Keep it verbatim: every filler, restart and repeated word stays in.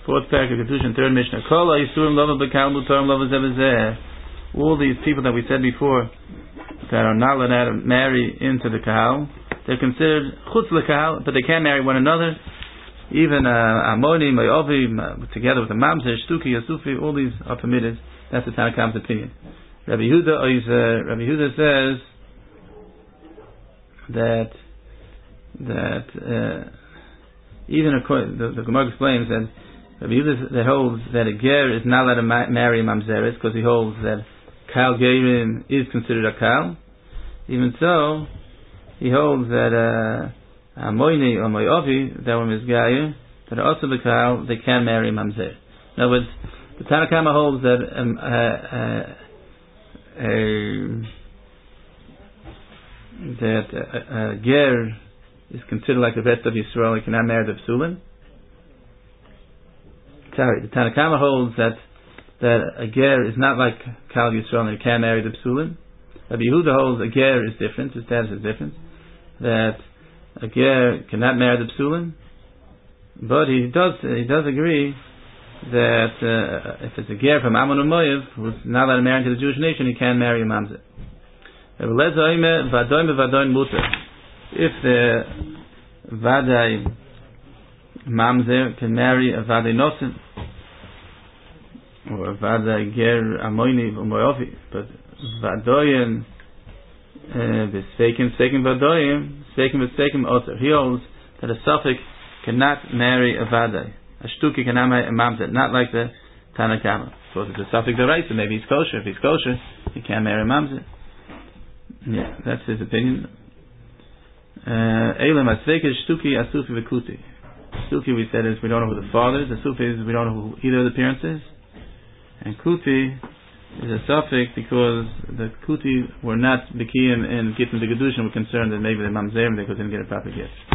Fourth parak of Kedushin, third Mishnah. Kol ha'isurim lova b'kal mutorim lova zeh v'zeh. All these people that we said before that are not allowed to marry into the kahal, they're considered chutz l'kahal, but they can't marry one another. Even Amoni, Mayovi, together with the Mamzer, Shtuki, Yasufi, all these are permitted. That's the Tanakam's opinion. Rabbi Yehuda, is, uh, Rabbi Yehuda says that that uh, even according, the, the Gemara explains that Rabbi Yehuda that holds that a ger is not allowed to ma- marry a mamzeres because he holds that kal gerim is considered a kal. Even so, he holds that uh, a moini or moyovi, that one is gayu, that are also the kal, they can marry a mamzer. In other words, the Tanakama holds that um, uh, uh, uh, that uh, uh, ger is considered like the rest of Yisrael, he cannot marry the psulim. Sorry, the Tanakama holds that that a ger is not like Kal Yisrael and he can't marry the psulim. Rabbi Yehuda holds a ger is different, his status is different. That a ger cannot marry the psulim, but he does he does agree that uh, if it's a ger from Ammon or Moav who's not allowed to marry into the Jewish nation, he can marry a mamzer. If the Vadai Mamzer can marry a Vadai Nosen or a Vadai Ger Amoini or Moyovi, but Vadoyim V'Sveikim Sveikim Vadoyim Sveikim V'Sveikim Oter. He holds that a Suffolk cannot marry a Vadai. A Shtuki cannot marry a Mamzer, not like the Tanakama. Because it's a Suffolk D'Oraisa, so maybe he's kosher. If he's kosher, he can't marry a Mamzer. Yeah, that's his opinion. Elam Asveikish Shtuki Asufi V'Kuti. Shtuki we said is we don't know who the father is. Asufi is we don't know who either of the parents is. And Kuti is a suffix because the Kuti were not Bikiyim and Gittin the Gedushin were concerned that maybe the Mamzerim they couldn't get a proper gift.